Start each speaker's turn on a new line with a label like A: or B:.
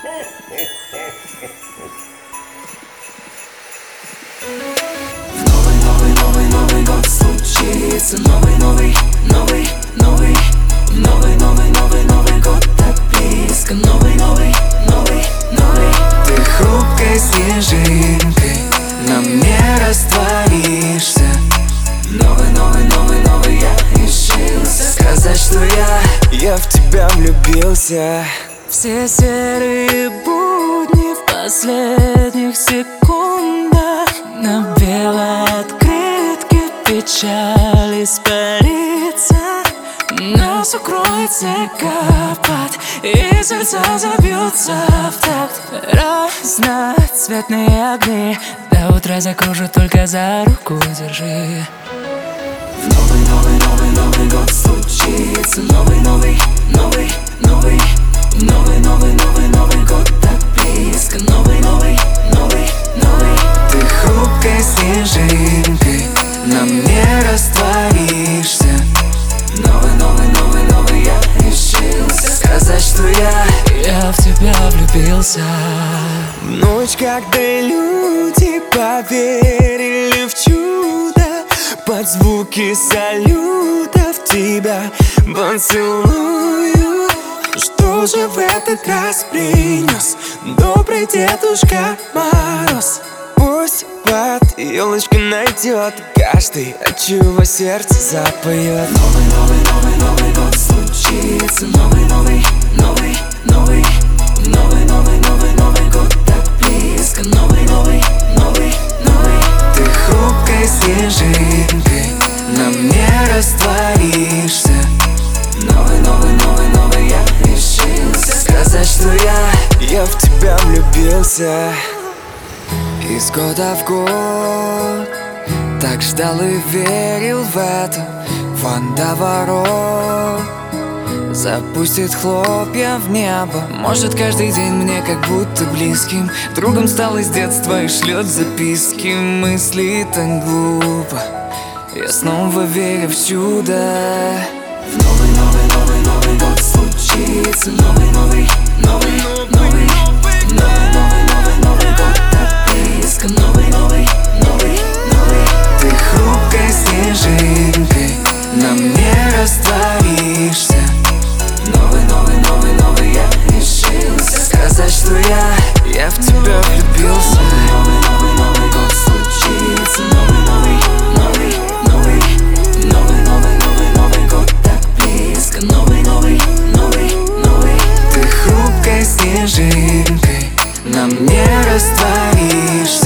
A: Новый год случится. Новый год так близко. Новый. Ты хрупкой снежинкой, на мне растворишься. Новый, я решился сказать, что я в тебя влюбился. Все серые будни в последних секундах, на белой открытке печаль испарится. Нас укроет снегопад, и сердца забьются в такт. Разноцветные огни до утра закружат, только за руку держи. Новый год случится. Новый год так близко. Новый. Ты хрупкой снежинкой, на мне растворишься. Новый, я решился сказать, что я в тебя влюбился. В ночь, когда люди поверили в чудо, под звуки салютов тебя поцелую. Что же в этот раз принес добрый Дедушка Мороз? Пусть под елочкой найдет каждый, от чего сердце запоет. Новый год случится. Новый год так близко. Новый. Ты хрупкой снежинкой, на мне растворишься. Новый, я решился сказать, что я в тебя влюбился. Из года в год так ждал и верил в это. Водоворот запустит хлопья в небо. Может, каждый день мне как будто близким другом стал из детства и шлет записки. Мысли так глупо, я снова верю в чудо. Новый год случится. Новый год так близко. Новый. Ты хрупкой снежинкой, на мне растворишься. Новый, я решился сказать, что я в тебя влюбился. Новый год случится. Новый год так близко. Новый. Ты хрупкой снежинкой, на мне растворишься.